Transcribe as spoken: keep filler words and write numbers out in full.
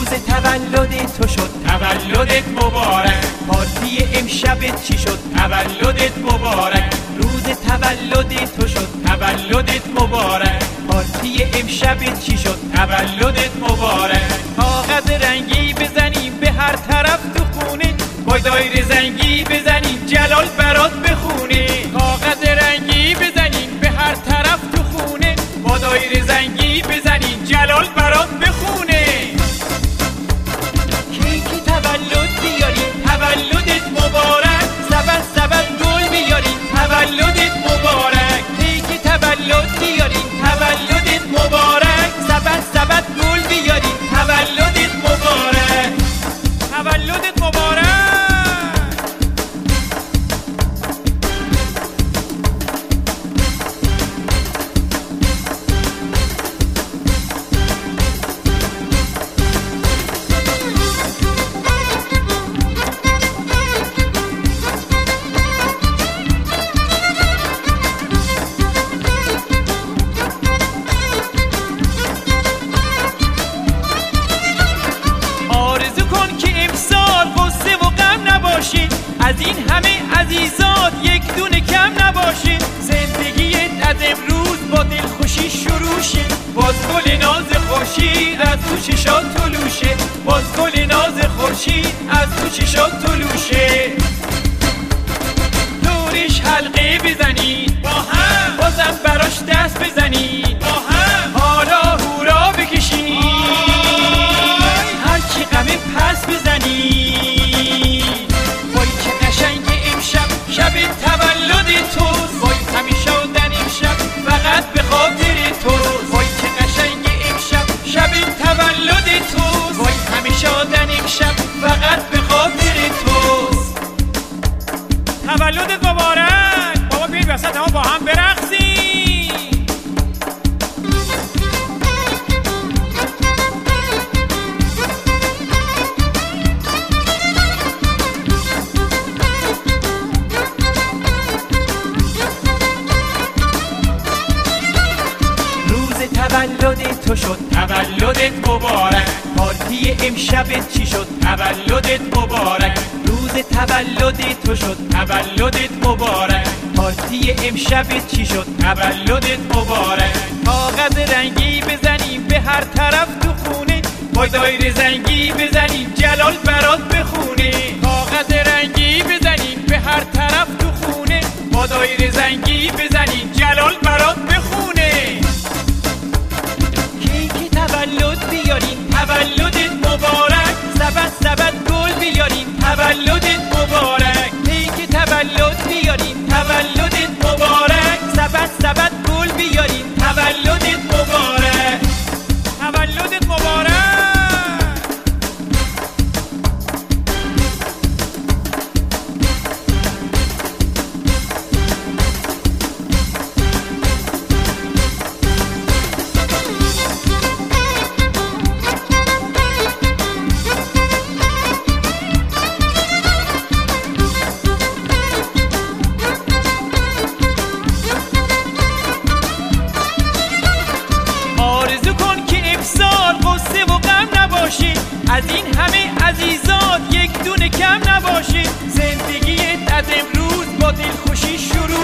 تولد تو شد تولدت مبارک. پارتی امشبت چی شد تولدت مبارک. روز تولد تو شد تولدت مبارک. پارتی امشبت چی شد تولدت مبارک. کاغذ رنگی بزنیم به هر طرف تو خونه، با دایره زنگی بزنیم جلال برات بخونه. کاغذ رنگی بزنیم به هر طرف تو خونه، با دایره زنگی بزنیم جلال برات بخونه. کیک تولد بیاریم تولدت مبارک. سبد سبد گل بیاریم تولدت مبارک. کیک تولد بیاریم تولدت مبارک. سبد سبد گل بیاریم تولدت مبارک. تولدت مبارک. از این همه عزیزات یک دونه کم نباشه، زندگیت از امروز با دلخوشی شروع شه. باز گل ناز خورشید از تو چشات طلوشه. باز گل ناز خورشید از تو چشات طلوشه. دورش حلقه بزنید با هم، بازم براش دست بزنید با هم، حالا هورا بکشید، هرچی غمه پس بزنید. شب تولد توست، وای همیشه در امشب فقط به خاطر توست. وای که قشنگ امشب شب تولد توست، وای همیشه در امشب فقط به خاطر توست. تولدت مبارک. بابا بیاید وسط ما با هم برقصیم. تولد تو شد تولدت مبارک. پارتی امشبت چی شد تولدت مبارک. روز تولد تو شد تولدت مبارک. پارتی امشبت چی شد تولدت مبارک. کاغذ رنگی بزنیم به هر طرف تو خونه، با دایره زنگی بزنیم جلال برات بخونه. کاغذ رنگی بزنیم به هر طرف تو خونه، با دایره زنگی بزنیم جلال برات بخونه. کیک تولد بیاریم تولدت مبارک. سبد سبد گل بیاریم تولدت مبارک. کیک تولد بیاریم تولدت مبارک. سبد سبد گل بیاریم تولدت مبارک. تولدت مبارک. از این همه عزیزات یک دونه کم نباشه، زندگیت از امروز با دل